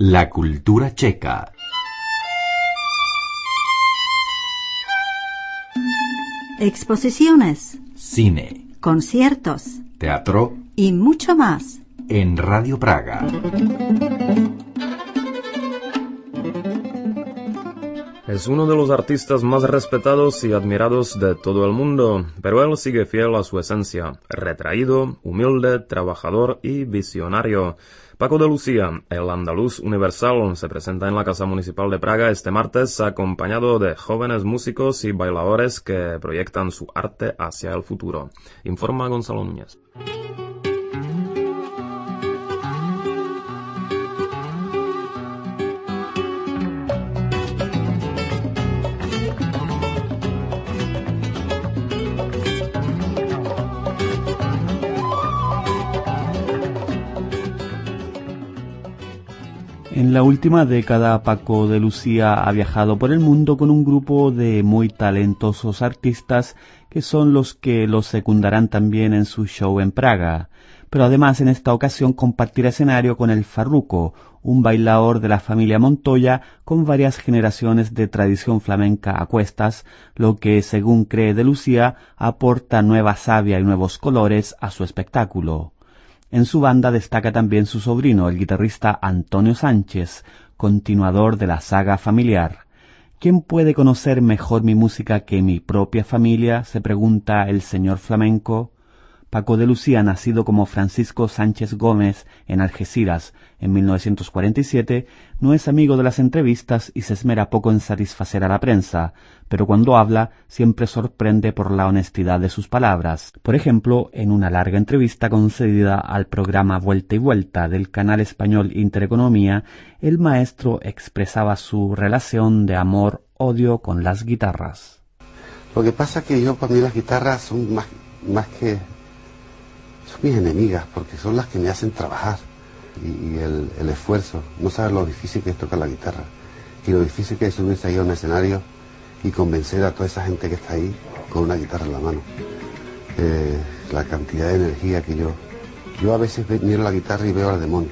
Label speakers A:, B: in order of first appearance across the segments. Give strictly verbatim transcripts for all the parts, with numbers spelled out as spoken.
A: La cultura checa.
B: Exposiciones,
A: Cine,
B: conciertos
A: teatro
B: y mucho más
A: en Radio Praga.
C: Es uno de los artistas más respetados y admirados de todo el mundo, pero él sigue fiel a su esencia, retraído, humilde, trabajador y visionario. Paco de Lucía, el andaluz universal, se presenta en la Casa Municipal de Praga este martes acompañado de jóvenes músicos y bailadores que proyectan su arte hacia el futuro. Informa Gonzalo Núñez.
D: En la última década, Paco de Lucía ha viajado por el mundo con un grupo de muy talentosos artistas que son los que lo secundarán también en su show en Praga. Pero además en esta ocasión compartirá escenario con el Farruco, un bailador de la familia Montoya con varias generaciones de tradición flamenca a cuestas, lo que, según cree de Lucía, aporta nueva savia y nuevos colores a su espectáculo. En su banda destaca también su sobrino, el guitarrista Antonio Sánchez, continuador de la saga familiar. ¿Quién puede conocer mejor mi música que mi propia familia?, se pregunta el señor flamenco. Paco de Lucía, nacido como Francisco Sánchez Gómez en Algeciras en mil novecientos cuarenta y siete, no es amigo de las entrevistas y se esmera poco en satisfacer a la prensa, pero cuando habla siempre sorprende por la honestidad de sus palabras. Por ejemplo, en una larga entrevista concedida al programa Vuelta y Vuelta del canal español Intereconomía, el maestro expresaba su relación de amor-odio con las guitarras.
E: Lo que pasa es que yo, para mí las guitarras son más, más que... son mis enemigas, porque son las que me hacen trabajar. Y, y el, el esfuerzo, no sabes lo difícil que es tocar la guitarra y lo difícil que es subirse ahí a un escenario y convencer a toda esa gente que está ahí con una guitarra en la mano. Eh, la cantidad de energía que yo yo a veces miro la guitarra y veo al demonio.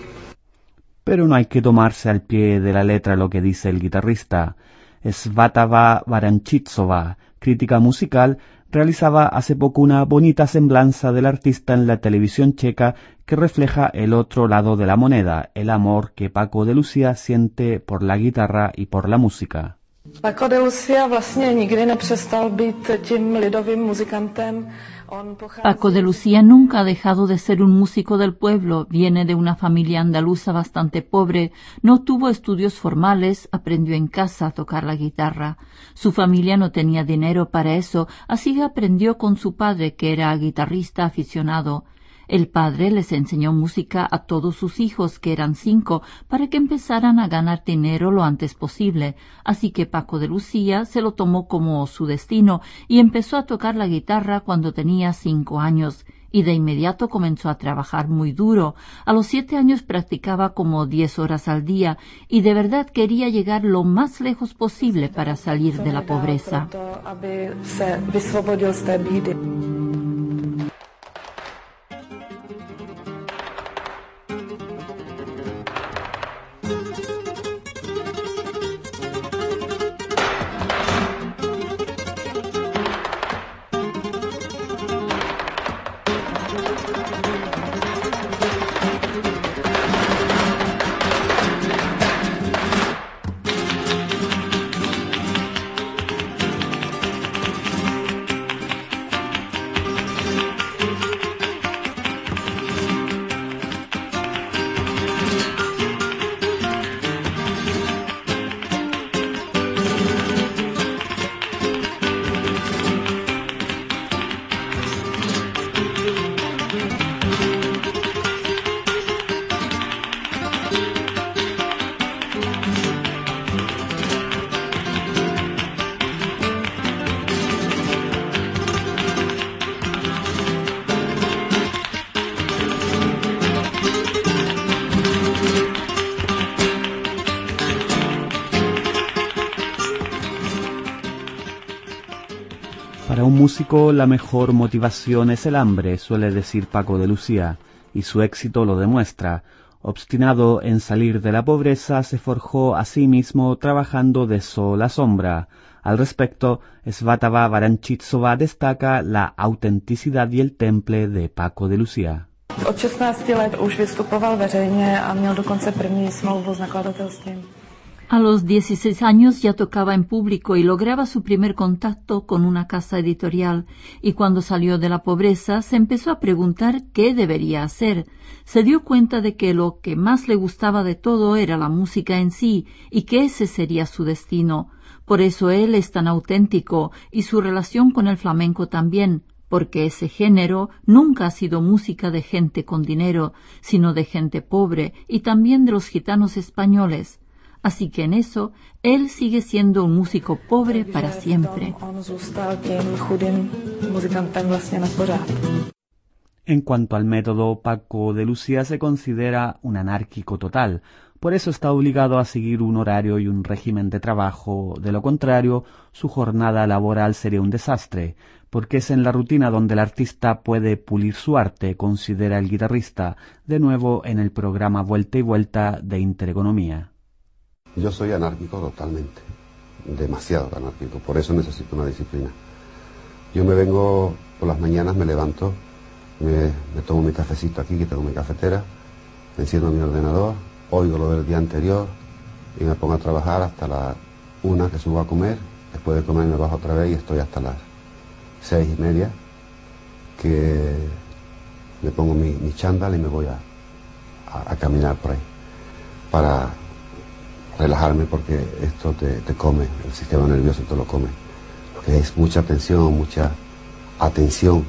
D: Pero no hay que tomarse al pie de la letra lo que dice el guitarrista. Svatava Varanchitsova, crítica musical, realizaba hace poco una bonita semblanza del artista en la televisión checa que refleja el otro lado de la moneda, el amor que Paco de Lucía siente por la guitarra y por la música.
F: Paco de Lucía vlastně nikdy nepřestal být tím lidovým muzikantem.
G: Paco de Lucía nunca ha dejado de ser un músico del pueblo, viene de una familia andaluza bastante pobre, no tuvo estudios formales, aprendió en casa a tocar la guitarra. Su familia no tenía dinero para eso, así que aprendió con su padre, que era guitarrista aficionado. El padre les enseñó música a todos sus hijos, que eran cinco, para que empezaran a ganar dinero lo antes posible. Así que Paco de Lucía se lo tomó como su destino y empezó a tocar la guitarra cuando tenía cinco años. Y de inmediato comenzó a trabajar muy duro. A los siete años practicaba como diez horas al día y de verdad quería llegar lo más lejos posible para salir de la pobreza.
D: Para un músico la mejor motivación es el hambre, suele decir Paco de Lucía, y su éxito lo demuestra. Obstinado en salir de la pobreza, se forjó a sí mismo trabajando de sol a sombra. Al respecto, Svatava Varanchitsova destaca la autenticidad y el temple de Paco de Lucía.
F: Od šestnácti let už vystupoval veřejně a měl dokonce první smlouvu s nakladatelstvím.
G: A los dieciséis años ya tocaba en público y lograba su primer contacto con una casa editorial, y cuando salió de la pobreza se empezó a preguntar qué debería hacer. Se dio cuenta de que lo que más le gustaba de todo era la música en sí, y que ese sería su destino. Por eso él es tan auténtico, y su relación con el flamenco también, porque ese género nunca ha sido música de gente con dinero, sino de gente pobre, y también de los gitanos españoles. Así que en eso, él sigue siendo un músico pobre para siempre.
D: En cuanto al método, Paco de Lucía se considera un anárquico total. Por eso está obligado a seguir un horario y un régimen de trabajo. De lo contrario, su jornada laboral sería un desastre, porque es en la rutina donde el artista puede pulir su arte, considera el guitarrista, de nuevo en el programa Vuelta y Vuelta de Intereconomía.
E: Yo soy anárquico totalmente, demasiado anárquico, por eso necesito una disciplina. Yo me vengo por las mañanas, me levanto, me, me tomo mi cafecito aquí, que tengo mi cafetera, me enciendo mi ordenador, oigo lo del día anterior y me pongo a trabajar hasta las una que subo a comer. Después de comer me bajo otra vez y estoy hasta las seis y media, que me pongo mi, mi chándal y me voy a, a, a caminar por ahí para relajarme, porque esto te, te come, el sistema nervioso te lo come, porque es mucha tensión, mucha atención.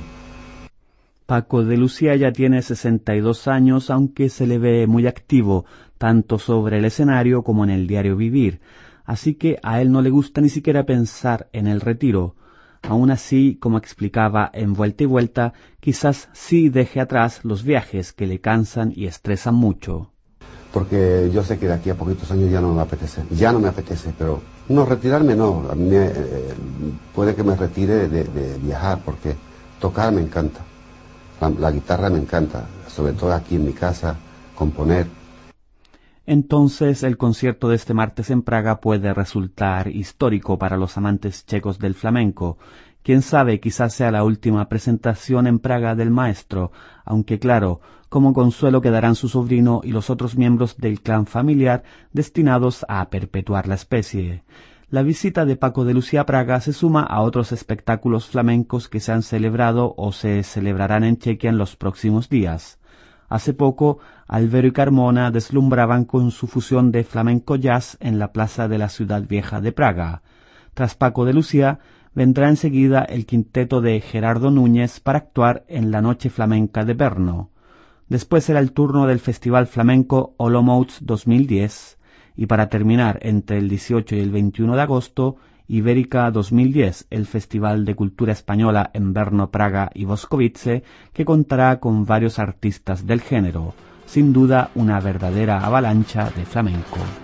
D: Paco de Lucía ya tiene sesenta y dos años, aunque se le ve muy activo, tanto sobre el escenario como en el diario vivir, así que a él no le gusta ni siquiera pensar en el retiro. Aún así, como explicaba en Vuelta y Vuelta, quizás sí deje atrás los viajes que le cansan y estresan mucho.
E: Porque yo sé que de aquí a poquitos años ya no me apetece, ya no me apetece, pero no, retirarme no, a mí me, eh, puede que me retire de, de viajar, porque tocar me encanta, la, la guitarra me encanta, sobre todo aquí en mi casa, componer.
D: Entonces el concierto de este martes en Praga puede resultar histórico para los amantes checos del flamenco. Quién sabe, quizás sea la última presentación en Praga del maestro, aunque claro, como consuelo quedarán su sobrino y los otros miembros del clan familiar destinados a perpetuar la especie. La visita de Paco de Lucía a Praga se suma a otros espectáculos flamencos que se han celebrado o se celebrarán en Chequia en los próximos días. Hace poco, Álvaro y Carmona deslumbraban con su fusión de flamenco jazz en la plaza de la ciudad vieja de Praga. Tras Paco de Lucía, vendrá enseguida el quinteto de Gerardo Núñez para actuar en la Noche Flamenca de Brno. Después será el turno del Festival Flamenco Olomouc dos mil diez, y para terminar, entre el dieciocho y el veintiuno de agosto, Ibérica dos mil diez, el Festival de Cultura Española en Brno, Praga y Boskovice, que contará con varios artistas del género. Sin duda, una verdadera avalancha de flamenco.